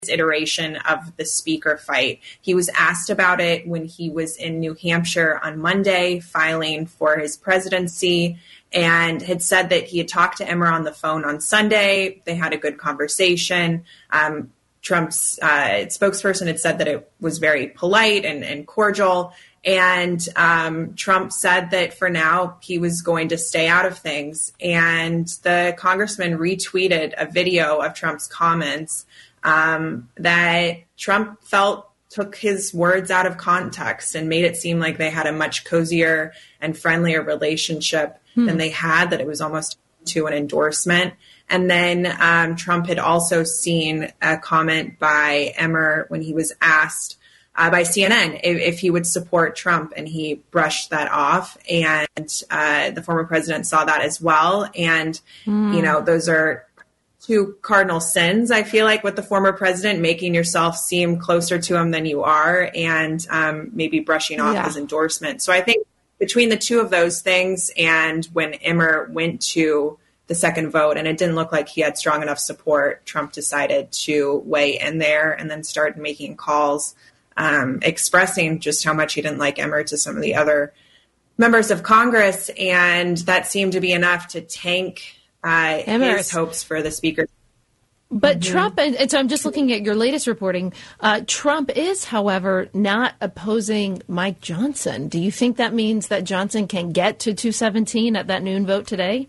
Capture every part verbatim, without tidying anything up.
iteration of the speaker fight. He was asked about it when he was in New Hampshire on Monday, filing for his presidency, and had said that he had talked to Emmer on the phone on Sunday. They had a good conversation. Um, Trump's uh, spokesperson had said that it was very polite and, and cordial. And um, Trump said that for now he was going to stay out of things. And the congressman retweeted a video of Trump's comments um, that Trump felt took his words out of context and made it seem like they had a much cozier and friendlier relationship hmm. than they had, that it was almost to an endorsement. And then um, Trump had also seen a comment by Emmer when he was asked uh, by C N N if, if he would support Trump, and he brushed that off. And uh, the former president saw that as well. And, mm. you know, those are two cardinal sins, I feel like, with the former president, making yourself seem closer to him than you are, and um, maybe brushing off yeah. his endorsement. So I think between the two of those things, and when Emmer went to the second vote and it didn't look like he had strong enough support, Trump decided to weigh in there and then started making calls, um, expressing just how much he didn't like Emmer to some of the other members of Congress. And that seemed to be enough to tank uh, his hopes for the speaker. But mm-hmm. Trump, and so I'm just looking at your latest reporting, uh, Trump is, however, not opposing Mike Johnson. Do you think that means that Johnson can get to two seventeen at that noon vote today?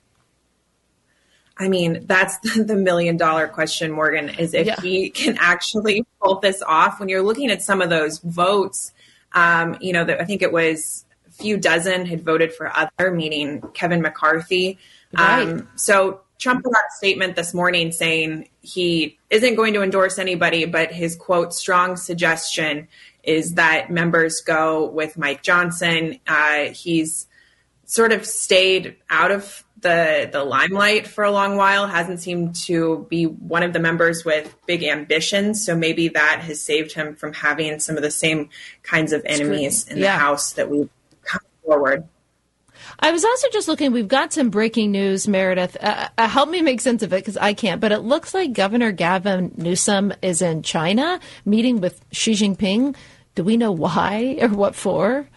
I mean, that's the million dollar question, Morgan, is if yeah. he can actually pull this off. When you're looking at some of those votes, um, you know, the, I think it was a few dozen had voted for other, meaning Kevin McCarthy. Right. Um, so Trump put out a statement this morning saying he isn't going to endorse anybody, but his, quote, strong suggestion is that members go with Mike Johnson. Uh, he's sort of stayed out of the the limelight for a long while, hasn't seemed to be one of the members with big ambitions. So maybe that has saved him from having some of the same kinds of enemies in yeah. the House that we've come forward. I was also just looking, we've got some breaking news, Meredith. Uh, uh, help me make sense of it, because I can't. But it looks like Governor Gavin Newsom is in China meeting with Xi Jinping. Do we know why or what for?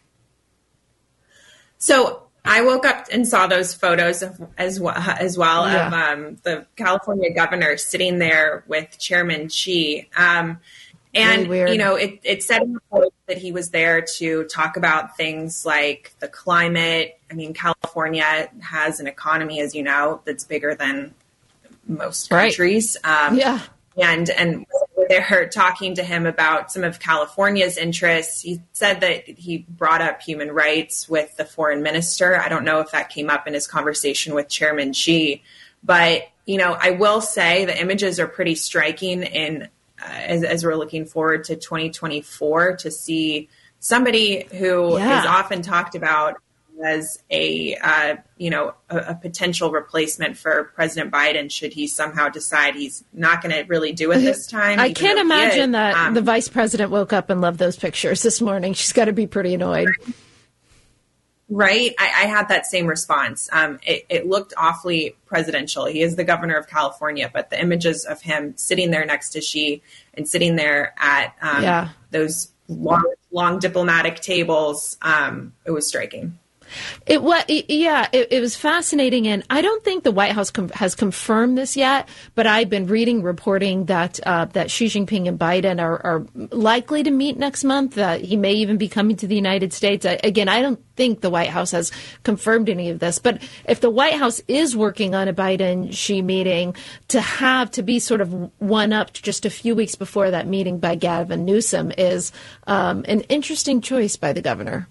So I woke up and saw those photos of, as well, as well yeah. of um, the California governor sitting there with Chairman Xi. Um, and, you know, it, it said in the post that he was there to talk about things like the climate. I mean, California has an economy, as you know, that's bigger than most countries. Right. Um, yeah. And, and they're talking to him about some of California's interests. He said that he brought up human rights with the foreign minister. I don't know if that came up in his conversation with Chairman Xi, but, you know, I will say the images are pretty striking in, uh, as, as we're looking forward to twenty twenty-four, to see somebody who yeah. is often talked about as a, uh, you know, a, a potential replacement for President Biden, should he somehow decide he's not going to really do it this time. I can't imagine that um, the vice president woke up and loved those pictures this morning. She's got to be pretty annoyed. Right. I, I had that same response. Um, it, it looked awfully presidential. He is the governor of California, but the images of him sitting there next to Xi and sitting there at um, yeah. those long, long diplomatic tables, um, it was striking. It was, yeah, it, it was fascinating. And I don't think the White House com- has confirmed this yet, but I've been reading reporting that uh, that Xi Jinping and Biden are, are likely to meet next month. That he may even be coming to the United States. I, again, I don't think the White House has confirmed any of this. But if the White House is working on a Biden-Xi meeting, to have to be sort of one-upped just a few weeks before that meeting by Gavin Newsom is um, an interesting choice by the governor.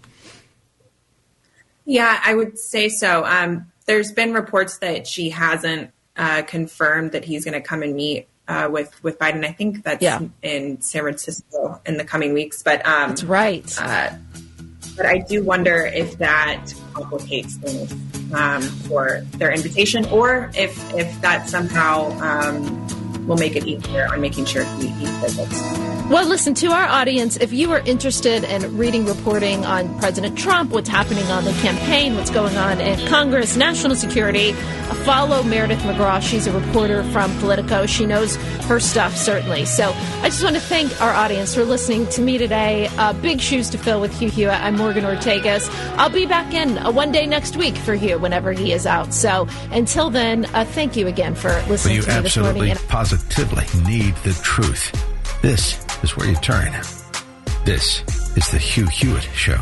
Yeah, I would say so. Um, there's been reports that she hasn't uh, confirmed that he's going to come and meet uh, with, with Biden. I think that's yeah. in San Francisco in the coming weeks. But um, that's right. Uh, but I do wonder if that complicates things um, for their invitation, or if if that somehow um, will make it easier on making sure he, he visits. Well, listen, to our audience, if you are interested in reading reporting on President Trump, what's happening on the campaign, what's going on in Congress, national security, follow Meredith McGraw. She's a reporter from Politico. She knows her stuff, certainly. So I just want to thank our audience for listening to me today. Uh, big shoes to fill with Hugh Hewitt. I'm Morgan Ortegas. I'll be back in uh, one day next week for Hugh whenever he is out. So until then, uh, thank you again for listening well, to me this morning. You absolutely, positively need the truth. This is where you turn. This is the Hugh Hewitt Show.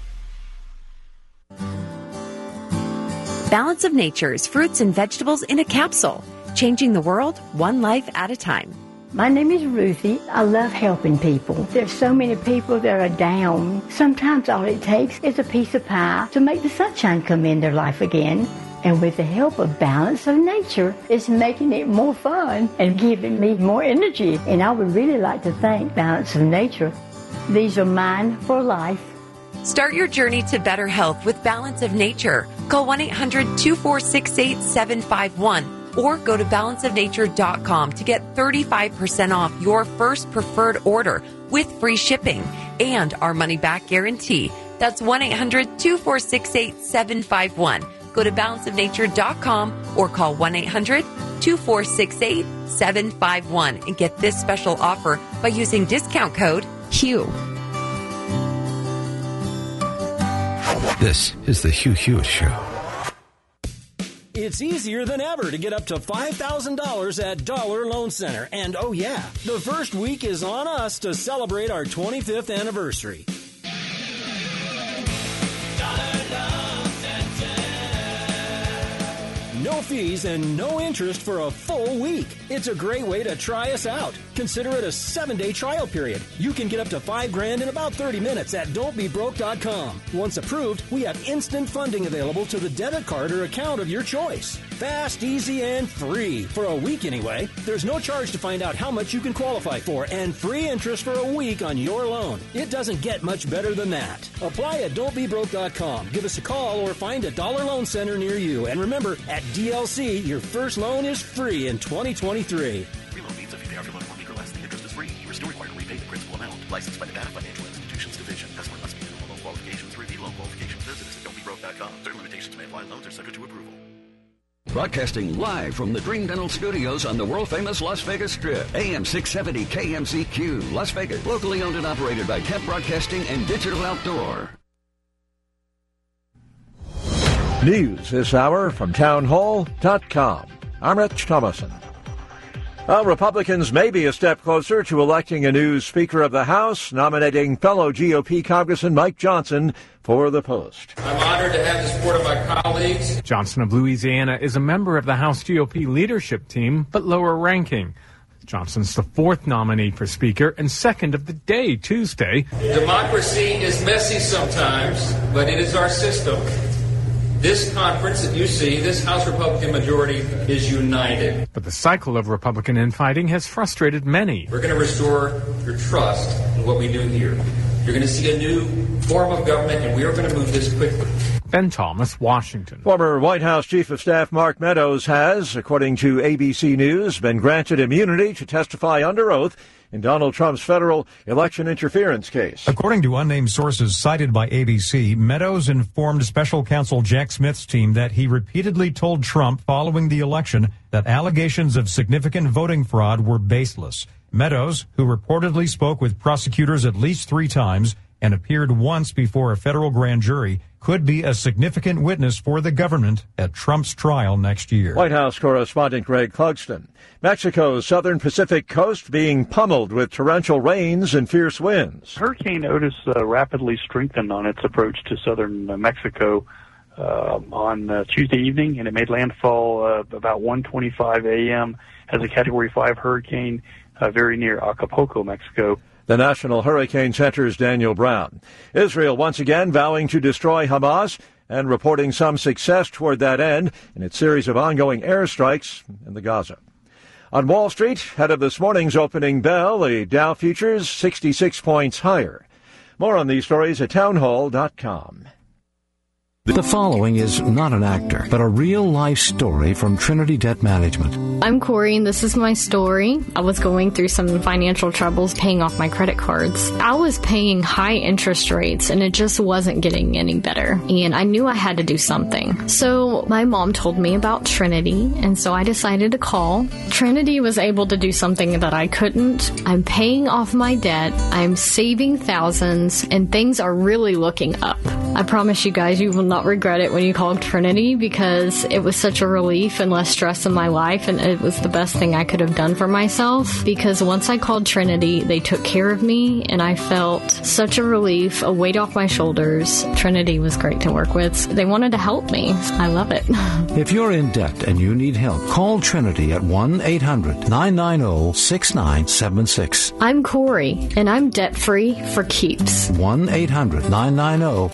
Balance of Nature's fruits and vegetables in a capsule, changing the world one life at a time. My name is Ruthie. I love helping people. There's so many people that are down. Sometimes all it takes is a piece of pie to make the sunshine come in their life again. And with the help of Balance of Nature, it's making it more fun and giving me more energy. And I would really like to thank Balance of Nature. These are mine for life. Start your journey to better health with Balance of Nature. Call one eight hundred two four six eight seven five one or go to balance of nature dot com to get thirty-five percent off your first preferred order with free shipping and our money-back guarantee. That's one eight hundred two four six eight seven five one. Go to balance of nature dot com or call one eight hundred two four six eight seven five one and get this special offer by using discount code HUGH. This is the Hugh Hewitt Show. It's easier than ever to get up to five thousand dollars at Dollar Loan Center. And oh yeah, the first week is on us to celebrate our twenty-fifth anniversary. No fees and no interest for a full week. It's a great way to try us out. Consider it a seven-day trial period. You can get up to five grand in about thirty minutes at don't be broke dot com. Once approved, we have instant funding available to the debit card or account of your choice. Fast, easy, and free. For a week anyway. There's no charge to find out how much you can qualify for and free interest for a week on your loan. It doesn't get much better than that. Apply at don't be broke dot com. Give us a call or find a Dollar Loan Center near you. And remember, at D L C, your first loan is free in twenty twenty-three. Reload means if you pay off your loan in one week or less, the interest is free. You are still required to repay the principal amount. Licensed by the Nevada Financial Institutions Division. Customer must meet minimum loan qualifications. Review loan qualifications. Visit us at don't be broke dot com. Certain limitations may apply. Loans are subject to approval. Broadcasting live from the Dream Dental Studios on the world-famous Las Vegas Strip. A M six seventy K M Z Q, Las Vegas. Locally owned and operated by Kemp Broadcasting and Digital Outdoor. News this hour from town hall dot com. I'm Rich Thomason. Well, Republicans may be a step closer to electing a new Speaker of the House, nominating fellow G O P Congressman Mike Johnson for the post. I'm honored to have the support of my colleagues. Johnson of Louisiana is a member of the House G O P leadership team, but lower ranking. Johnson's the fourth nominee for Speaker and second of the day, Tuesday. Democracy is messy sometimes, but it is our system. This conference that you see, this House Republican majority is united. But the cycle of Republican infighting has frustrated many. We're going to restore your trust in what we do here. You're going to see a new form of government, and we are going to move this quickly. Ben Thomas, Washington. Former White House Chief of Staff Mark Meadows has, according to A B C News, been granted immunity to testify under oath in Donald Trump's federal election interference case. According to unnamed sources cited by A B C, Meadows informed special counsel Jack Smith's team that he repeatedly told Trump following the election that allegations of significant voting fraud were baseless. Meadows, who reportedly spoke with prosecutors at least three times and appeared once before a federal grand jury, could be a significant witness for the government at Trump's trial next year. White House correspondent Greg Clugston. Mexico's southern Pacific coast being pummeled with torrential rains and fierce winds. Hurricane Otis uh, rapidly strengthened on its approach to southern uh, Mexico uh, on uh, Tuesday evening, and it made landfall uh, about one twenty-five a.m. as a Category five hurricane uh, very near Acapulco, Mexico. The National Hurricane Center's Daniel Brown. Israel once again vowing to destroy Hamas and reporting some success toward that end in its series of ongoing airstrikes in the Gaza. On Wall Street, ahead of this morning's opening bell, the Dow futures sixty-six points higher. More on these stories at town hall dot com. The following is not an actor, but a real-life story from Trinity Debt Management. I'm Corey, and this is my story. I was going through some financial troubles paying off my credit cards. I was paying high interest rates, and it just wasn't getting any better. And I knew I had to do something. So my mom told me about Trinity, and so I decided to call. Trinity was able to do something that I couldn't. I'm paying off my debt. I'm saving thousands, and things are really looking up. I promise you guys, you will not regret it when you call Trinity, because it was such a relief and less stress in my life, and it was the best thing I could have done for myself, because once I called Trinity, they took care of me, and I felt such a relief, a weight off my shoulders. Trinity was great to work with. They wanted to help me. I love it. If you're in debt and you need help, call Trinity at one eight hundred nine nine zero six nine seven six. I'm Corey, and I'm debt-free for keeps. one eight hundred nine nine zero.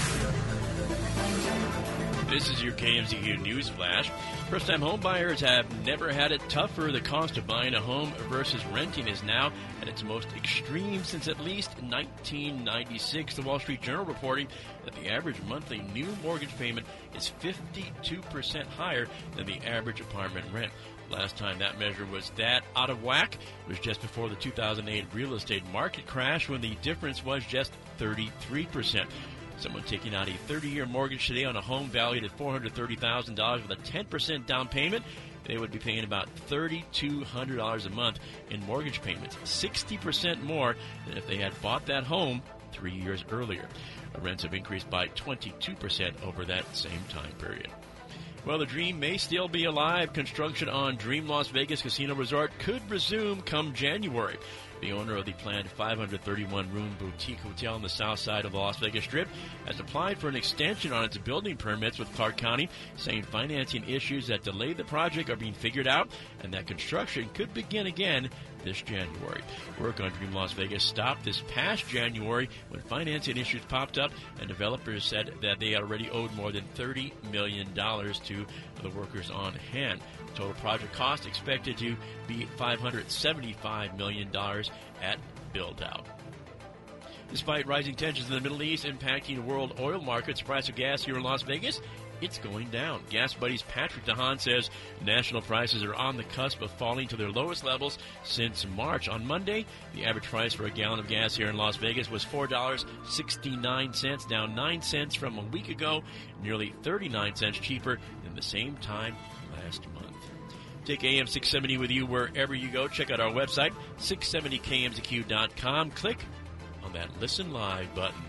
This is your K M Z Q News Flash. First-time home buyers have never had it tougher. The cost of buying a home versus renting is now at its most extreme since at least nineteen ninety-six. The Wall Street Journal reporting that the average monthly new mortgage payment is fifty-two percent higher than the average apartment rent. Last time that measure was that out of whack was just before the two thousand eight real estate market crash, when the difference was just thirty-three percent. Someone taking out a thirty-year mortgage today on a home valued at four hundred thirty thousand dollars with a ten percent down payment, they would be paying about three thousand two hundred dollars a month in mortgage payments, sixty percent more than if they had bought that home three years earlier. Rents have increased by twenty-two percent over that same time period. Well, the dream may still be alive. Construction on Dream Las Vegas Casino Resort could resume come January. The owner of the planned five hundred thirty-one room boutique hotel on the south side of the Las Vegas Strip has applied for an extension on its building permits with Clark County, saying financing issues that delayed the project are being figured out and that construction could begin again this January. Work on Dream Las Vegas stopped this past January when financing issues popped up, and developers said that they already owed more than thirty million dollars to the workers on hand. Total project cost expected to be five hundred seventy-five million dollars at build-out. Despite rising tensions in the Middle East impacting world oil markets, the price of gas here in Las Vegas, it's going down. Gas Buddy's Patrick DeHaan says national prices are on the cusp of falling to their lowest levels since March. On Monday, the average price for a gallon of gas here in Las Vegas was four dollars and sixty-nine cents, down nine cents from a week ago, nearly thirty-nine cents cheaper than the same time last month. Take A M six seventy with you wherever you go. Check out our website, six seventy K M Z Q dot com. Click on that Listen Live button.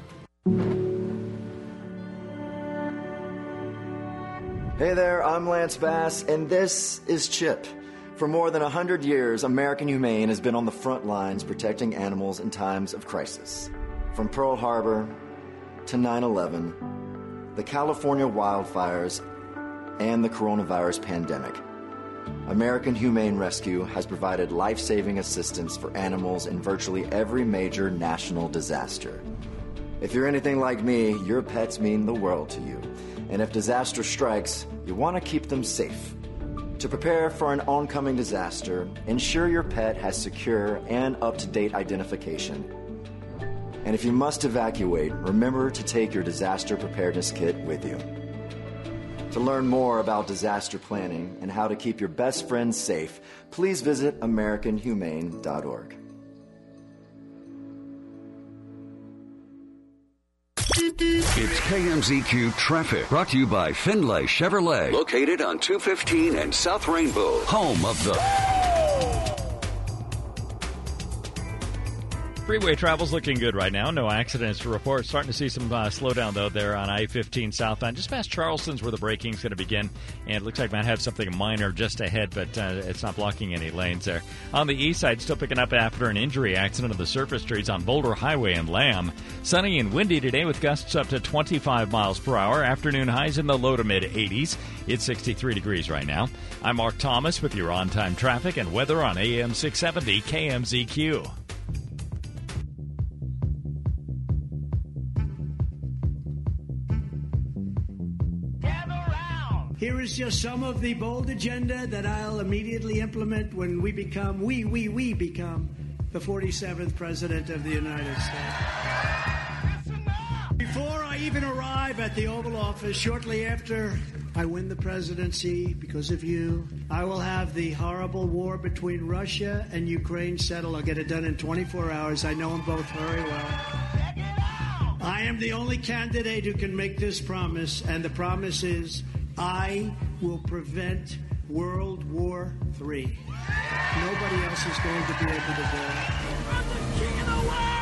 Hey there, I'm Lance Bass, and this is Chip. For more than one hundred years, American Humane has been on the front lines protecting animals in times of crisis. From Pearl Harbor to nine eleven, the California wildfires, and the coronavirus pandemic, American Humane Rescue has provided life-saving assistance for animals in virtually every major national disaster. If you're anything like me, your pets mean the world to you. And if disaster strikes, you want to keep them safe. To prepare for an oncoming disaster, ensure your pet has secure and up-to-date identification. And if you must evacuate, remember to take your disaster preparedness kit with you. To learn more about disaster planning and how to keep your best friends safe, please visit American Humane dot org. It's K M Z Q Traffic, brought to you by Finlay Chevrolet, located on two fifteen and South Rainbow, home of the... Freeway travel's looking good right now. No accidents to report. Starting to see some uh, slowdown, though, there on I fifteen southbound. Just past Charleston's where the braking's going to begin. And it looks like might have something minor just ahead, but uh, it's not blocking any lanes there. On the east side, still picking up after an injury accident on the surface streets on Boulder Highway and Lamb. Sunny and windy today with gusts up to twenty-five miles per hour. Afternoon highs in the low to mid eighties. It's sixty-three degrees right now. I'm Mark Thomas with your on-time traffic and weather on A M six seventy K M Z Q. Here is just some of the bold agenda that I'll immediately implement when we become, we, we, we become the forty-seventh President of the United States. Before I even arrive at the Oval Office, shortly after I win the presidency, because of you, I will have the horrible war between Russia and Ukraine settled. I'll get it done in twenty-four hours. I know them both very well. I am the only candidate who can make this promise, and the promise is I will prevent World War Three. Nobody else is going to be able to do it. I'm the king of the world!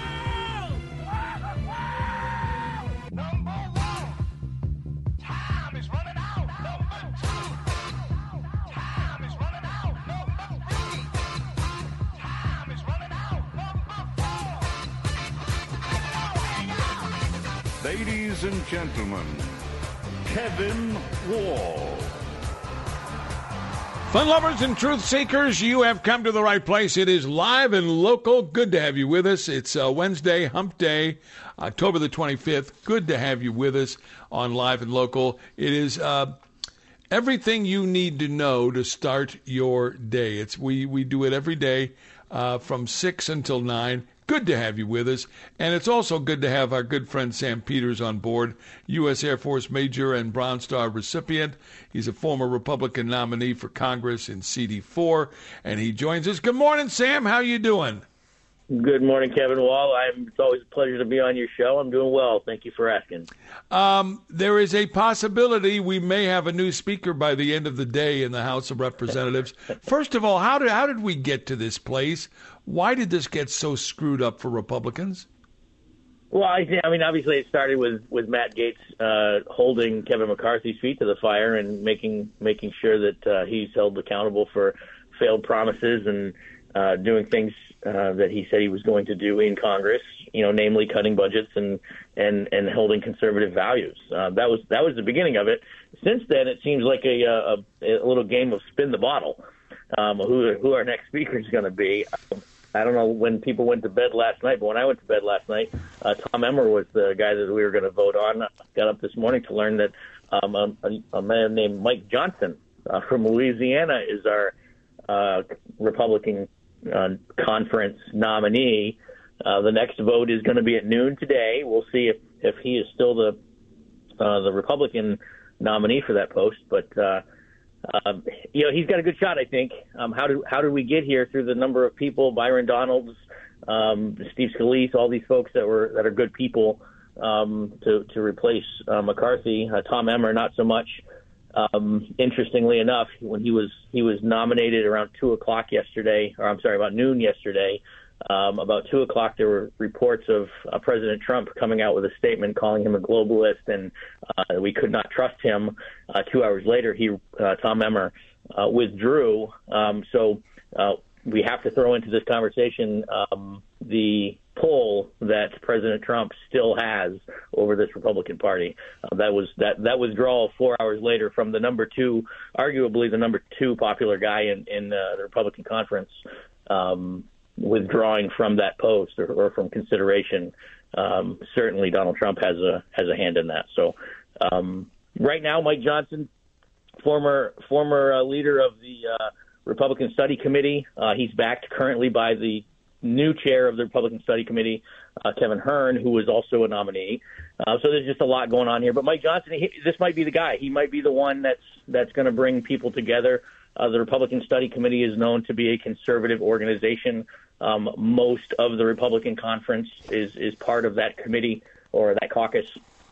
Number one, time is running out. Number two, time is running out. Number three, time is running out. Number four. Ladies and gentlemen, Kevin Wall. Fun lovers and truth seekers, you have come to the right place. It is live and local. Good to have you with us. It's uh, Wednesday, Hump Day, October the twenty-fifth. Good to have you with us on Live and Local. It is uh, everything you need to know to start your day. It's we, we do it every day uh, from six until nine. Good to have you with us. And it's also good to have our good friend Sam Peters on board, U S Air Force Major and Bronze Star recipient. He's a former Republican nominee for Congress in C D four, and he joins us. Good morning, Sam. How you doing? Good morning, Kevin Wall. I'm, it's always a pleasure to be on your show. I'm doing well. Thank you for asking. Um, there is a possibility we may have a new speaker by the end of the day in the House of Representatives. First of all, how did how did we get to this place? Why did this get so screwed up for Republicans? Well, I, I mean, obviously it started with, with Matt Gaetz uh, holding Kevin McCarthy's feet to the fire and making making sure that uh, he's held accountable for failed promises and uh, doing things uh, that he said he was going to do in Congress. You know, namely cutting budgets and and, and holding conservative values. Uh, that was that was the beginning of it. Since then, it seems like a a, a little game of spin the bottle. Um, who who our next speaker is going to be. Um, I don't know when people went to bed last night, but when I went to bed last night, uh, Tom Emmer was the guy that we were going to vote on. I got up this morning to learn that um, a, a man named Mike Johnson uh, from Louisiana is our uh, Republican uh, conference nominee. Uh, the next vote is going to be at noon today. We'll see if, if he is still the uh, the Republican nominee for that post, but uh, Um, you know, he's got a good shot, I think. Um, how did how did we get here through the number of people, Byron Donalds, um, Steve Scalise, all these folks that were that are good people um, to to replace uh, McCarthy. Uh, Tom Emmer, not so much. Um, interestingly enough, when he was he was nominated around two o'clock yesterday, or I'm sorry, about noon yesterday. Um, about two o'clock, there were reports of uh, President Trump coming out with a statement calling him a globalist, and uh, we could not trust him. Uh, two hours later, he uh, Tom Emmer uh, withdrew. Um, so uh, we have to throw into this conversation um, the pull that President Trump still has over this Republican Party. Uh, that was that that withdrawal four hours later from the number two, arguably the number two popular guy in in uh, the Republican conference. Um, withdrawing from that post or, or from consideration. Um, certainly Donald Trump has a has a hand in that. So um, right now, Mike Johnson, former former uh, leader of the uh, Republican Study Committee, uh, he's backed currently by the new chair of the Republican Study Committee, uh, Kevin Hern, who is also a nominee. Uh, so there's just a lot going on here. But Mike Johnson, he, this might be the guy. He might be the one that's that's going to bring people together. Uh, the Republican Study Committee is known to be a conservative organization. Um, most of the Republican conference is, is part of that committee or that caucus.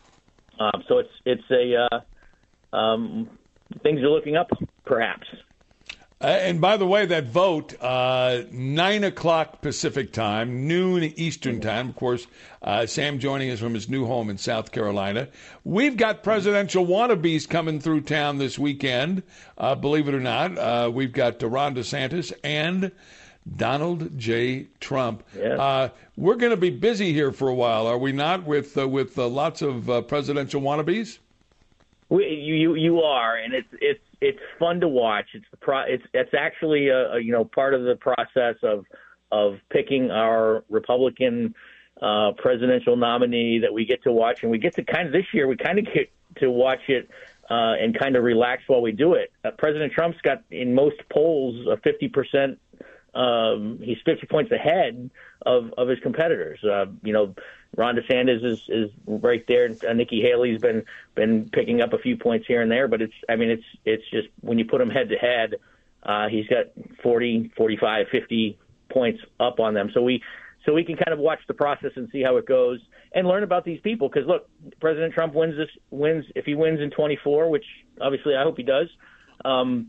Um, so it's it's a uh, um, things are looking up, perhaps. Uh, and by the way, that vote, uh, nine o'clock Pacific time, noon Eastern time. Of course, uh, Sam joining us from his new home in South Carolina. We've got presidential wannabes coming through town this weekend. Uh, believe it or not, uh, we've got Ron DeSantis and Donald J. Trump. Yes. Uh, we're going to be busy here for a while, are we not, with uh, with uh, lots of uh, presidential wannabes? We, you you are, and it's it's it's fun to watch. It's the pro, it's it's actually a, a you know part of the process of of picking our Republican uh, presidential nominee that we get to watch, and we get to kind of this year we kind of get to watch it uh, and kind of relax while we do it. Uh, President Trump's got in most polls a fifty percent um, he's fifty points ahead of, of his competitors. Uh, you know, Ron DeSantis is, is right there. Uh, Nikki Haley's been been picking up a few points here and there, but it's I mean it's it's just when you put him head to head, uh, he's got forty, forty-five, fifty points up on them. So we so we can kind of watch the process and see how it goes and learn about these people. Because look, President Trump wins this wins if he wins in twenty-four, which obviously I hope he does. Um,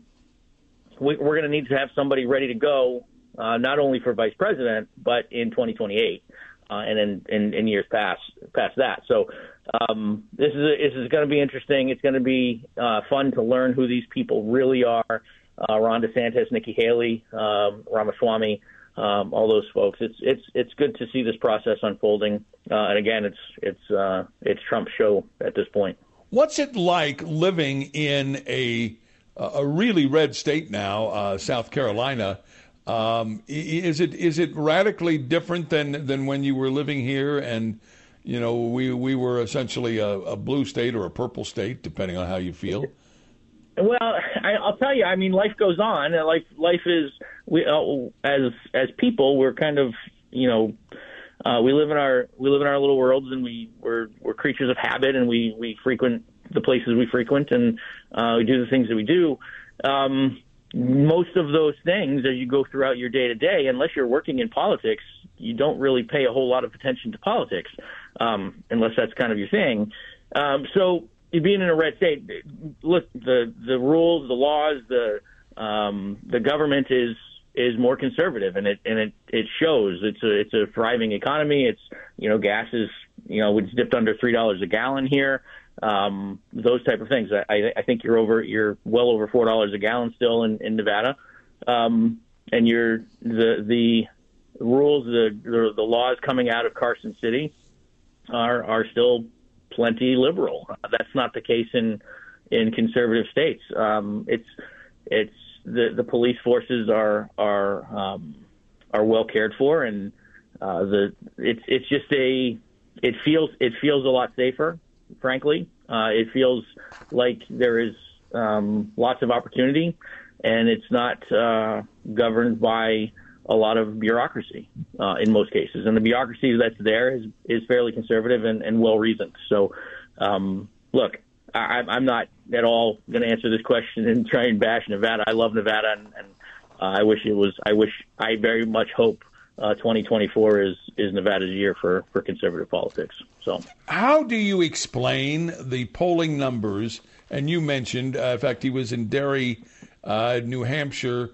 we, we're going to need to have somebody ready to go, uh, not only for vice president, but in twenty twenty-eight uh, and in, in, in years past past that. So um, this is a, this is going to be interesting. It's going to be uh, fun to learn who these people really are. Uh, Ron DeSantis, Nikki Haley, um, Ramaswamy, um, all those folks. It's it's it's good to see this process unfolding. Uh, and again, it's it's uh, it's Trump's show at this point. What's it like living in a a really red state now, uh, South Carolina? Um, is it is it radically different than, than when you were living here? And you know, we we were essentially a, a blue state or a purple state, depending on how you feel. Well, I, I'll tell you. I mean, life goes on. Life, life is. We uh, as as people, we're kind of you know, uh, we live in our we live in our little worlds, and we we're we're creatures of habit, and we we frequent the places we frequent, and uh, we do the things that we do. Um, most of those things, as you go throughout your day to day, unless you're working in politics, you don't really pay a whole lot of attention to politics, um, unless that's kind of your thing. Um, so. Being in a red state, look, the, the rules, the laws, the um, the government is is more conservative, and it and it, it shows. It's a it's a thriving economy. It's you know gas is you know it's dipped under three dollars a gallon here. Um, those type of things. I, I think you're over you're well over four dollars a gallon still in, in Nevada, um, and you're the the rules, the, the the laws coming out of Carson City are are still plenty liberal. That's not the case in in conservative states. Um, it's it's the the police forces are are um, are well cared for, and uh, the it's it's just a it feels it feels a lot safer. Frankly, uh, it feels like there is um, lots of opportunity, and it's not uh, governed by a lot of bureaucracy uh, in most cases. And the bureaucracy that's there is, is fairly conservative and, and well-reasoned. So, um, look, I, I'm not at all going to answer this question and try and bash Nevada. I love Nevada, and, and uh, I wish it was, I wish, I very much hope uh, twenty twenty-four is, is Nevada's year for, for conservative politics. So, how do you explain the polling numbers? And you mentioned, uh, in fact, he was in Derry, uh, New Hampshire,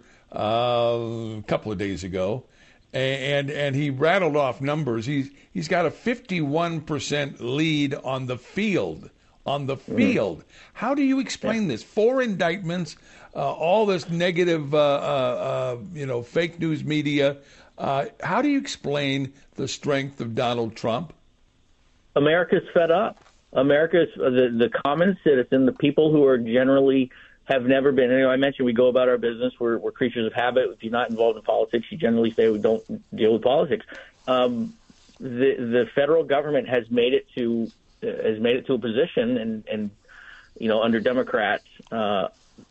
Uh, a couple of days ago, and and he rattled off numbers. He's he's got a fifty-one percent lead on the field. On the field, mm-hmm. How do you explain this? Four indictments, uh, all this negative, uh, uh, uh, you know, fake news media. Uh, how do you explain the strength of Donald Trump? America's fed up. America's the the common citizen, the people who are generally have never been. You know, I mentioned we go about our business. We're, we're creatures of habit. If you're not involved in politics, you generally say we don't deal with politics. Um, the the federal government has made it to uh, has made it to a position, and, and you know, under Democrat uh,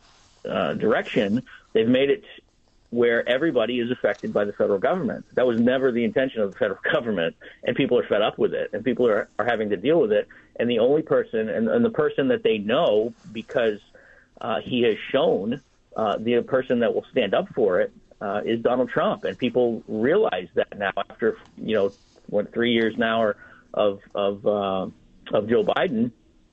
uh, direction, they've made it where everybody is affected by the federal government. That was never the intention of the federal government, and people are fed up with it, and people are, are having to deal with it. And the only person, and, and the person that they know, because Uh, he has shown uh, the person that will stand up for it uh, is Donald Trump, and people realize that now after you know what three years now or of of uh, of Joe Biden,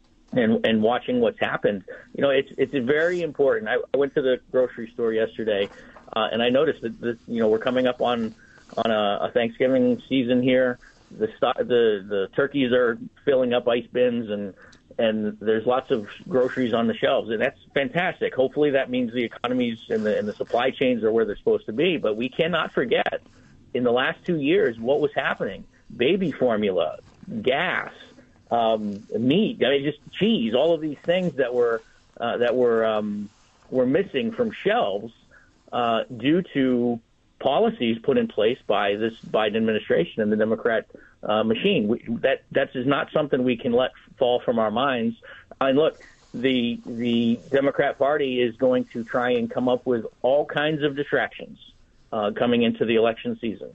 and and watching what's happened. You know, it's it's very important. I, I went to the grocery store yesterday, uh, and I noticed that this, you know we're coming up on on a, a Thanksgiving season here. The the the turkeys are filling up ice bins, and and there's lots of groceries on the shelves, and that's fantastic. Hopefully that means the economies and the, and the supply chains are where they're supposed to be. But we cannot forget, in the last two years, what was happening. Baby formula, gas, um, meat, I mean, just cheese, all of these things that were uh, that were um, were missing from shelves uh, due to policies put in place by this Biden administration and the Democrat uh, machine. We, that that is not something we can let fall from our minds. And look, the the Democrat Party is going to try and come up with all kinds of distractions uh, coming into the election season.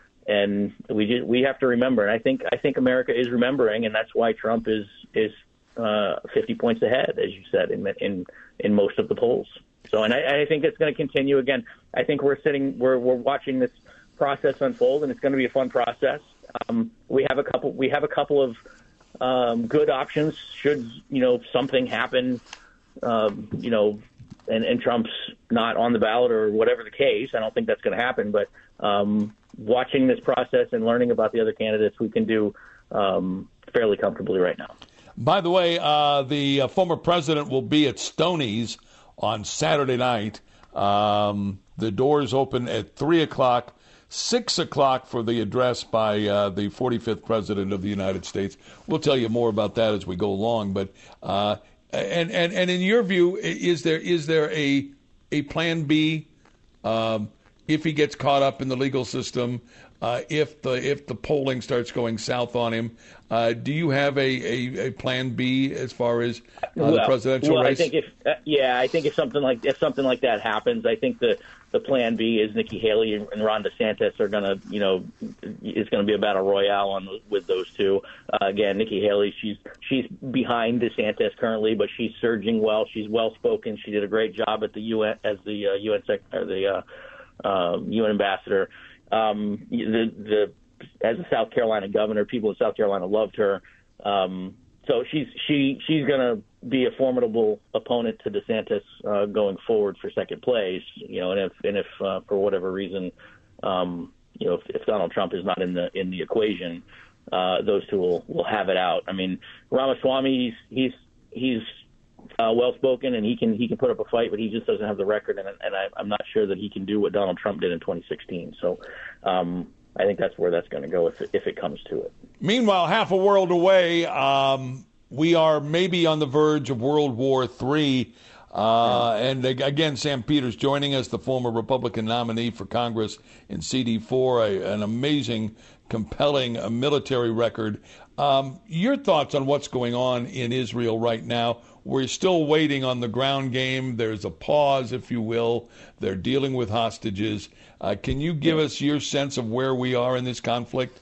And we just, we have to remember, and I think I think America is remembering, and that's why Trump is is uh, fifty points ahead, as you said, in in in most of the polls. So, and I, I think it's going to continue. Again, I think we're sitting, we're we're watching this process unfold, and it's going to be a fun process. Um, we have a couple, we have a couple of um, good options. Should you know something happen, um, you know, and, and Trump's not on the ballot or whatever the case, I don't think that's going to happen. But um, watching this process and learning about the other candidates, we can do um, fairly comfortably right now. By the way, uh, the uh, former president will be at Stoney's on Saturday night. Um, the doors open at three o'clock, six o'clock for the address by uh, the forty-fifth president of the United States. We'll tell you more about that as we go along. But uh, and, and and in your view, is there is there a a plan B um, if he gets caught up in the legal system? Uh, if the if the polling starts going south on him, uh, do you have a, a, a plan B as far as uh, well, the presidential well, race? I think if uh, yeah, I think if something like if something like that happens, I think the, the plan B is Nikki Haley and, and Ron DeSantis are gonna you know it's gonna be a battle royale on with those two. Uh, again, Nikki Haley, she's she's behind DeSantis currently, but she's surging well. She's well spoken. She did a great job at the U N as the uh, U N sec, or the uh, uh, U N ambassador. Um, the, the, as a South Carolina governor, people in South Carolina loved her. Um, so she's, she, she's going to be a formidable opponent to DeSantis, uh, going forward for second place, you know, and if, and if, uh, for whatever reason, um, you know, if, if Donald Trump is not in the, in the equation, uh, those two will, will have it out. I mean, Ramaswamy, he's, he's, he's, Uh, well-spoken, and he can he can put up a fight, but he just doesn't have the record, and, and I, I'm not sure that he can do what Donald Trump did in twenty sixteen. So um, I think that's where that's going to go if it, if it comes to it. Meanwhile, half a world away, um, we are maybe on the verge of World War Three. Uh, and again, Sam Peters joining us, the former Republican nominee for Congress in C D four, a, an amazing, compelling uh, military record. Um, your thoughts on what's going on in Israel right now? We're still waiting on the ground game. There's a pause, if you will. They're dealing with hostages. Uh, can you give us your sense of where we are in this conflict?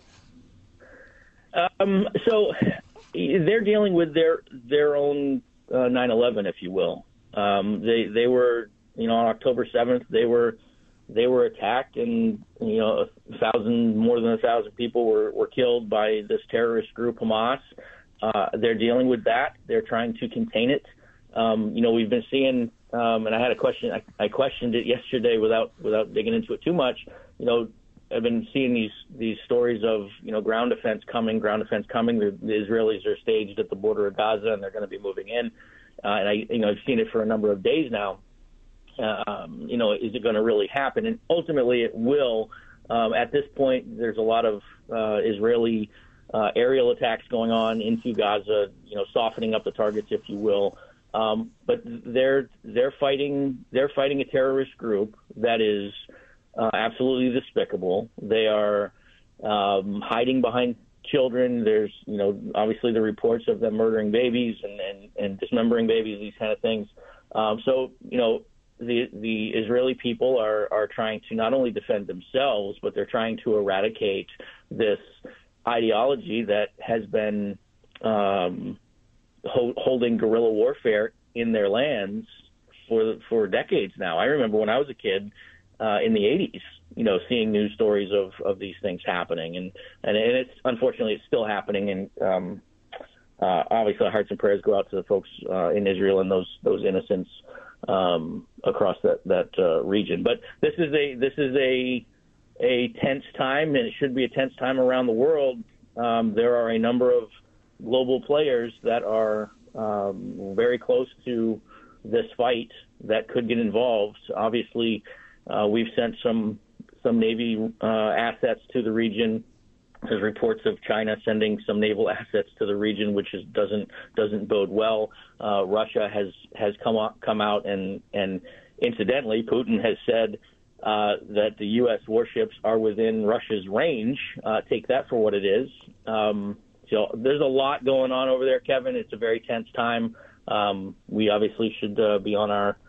Um, so they're dealing with their their own uh, nine eleven, if you will. Um, they they were, you know, on October seventh, they were they were attacked, and you know, a thousand more than a thousand people were, were killed by this terrorist group, Hamas. Uh, they're dealing with that. They're trying to contain it. Um, you know, we've been seeing, um, and I had a question. I, I questioned it yesterday without without digging into it too much. You know, I've been seeing these these stories of you know ground defense coming, ground defense coming. The, the Israelis are staged at the border of Gaza, and they're going to be moving in. Uh, and I, you know, I've seen it for a number of days now. Um, you know, is it going to really happen? And ultimately, it will. Um, at this point, there's a lot of uh, Israeli Uh, aerial attacks going on into Gaza, you know, softening up the targets, if you will. Um, but they're they're fighting they're fighting a terrorist group that is uh, absolutely despicable. They are um, hiding behind children. There's you know obviously the reports of them murdering babies and, and, and dismembering babies, these kind of things. Um, so you know the the Israeli people are are trying to not only defend themselves, but they're trying to eradicate this ideology that has been um, ho- holding guerrilla warfare in their lands for for decades now. I remember when I was a kid uh, in the eighties, you know, seeing news stories of, of these things happening, and, and and it's unfortunately it's still happening. And um, uh, obviously, hearts and prayers go out to the folks uh, in Israel and those those innocents um, across that that uh, region. But this is a this is a a tense time, and it should be a tense time around the world. Um, there are a number of global players that are um, very close to this fight that could get involved. Obviously, uh, we've sent some some Navy uh, assets to the region. There's reports of China sending some naval assets to the region, which is, doesn't doesn't bode well. Uh, Russia has has come out, come out and and incidentally, Putin has said Uh, that the U S warships are within Russia's range. Uh, take that for what it is. Um, so there's a lot going on over there, Kevin. It's a very tense time. Um, we obviously should uh, be on our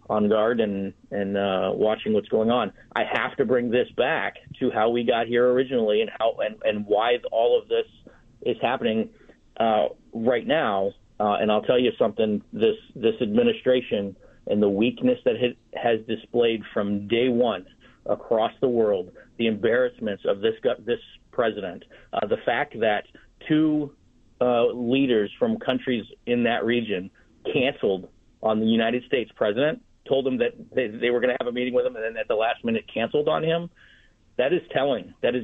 on guard and and uh, watching what's going on. I have to bring this back to how we got here originally and how and, and why all of this is happening uh, right now. Uh, and I'll tell you something: this this administration and the weakness that it has displayed from day one across the world, the embarrassments of this this president, uh, the fact that two uh, leaders from countries in that region canceled on the United States president, told him that they, they were going to have a meeting with him, and then at the last minute canceled on him. That is telling. That is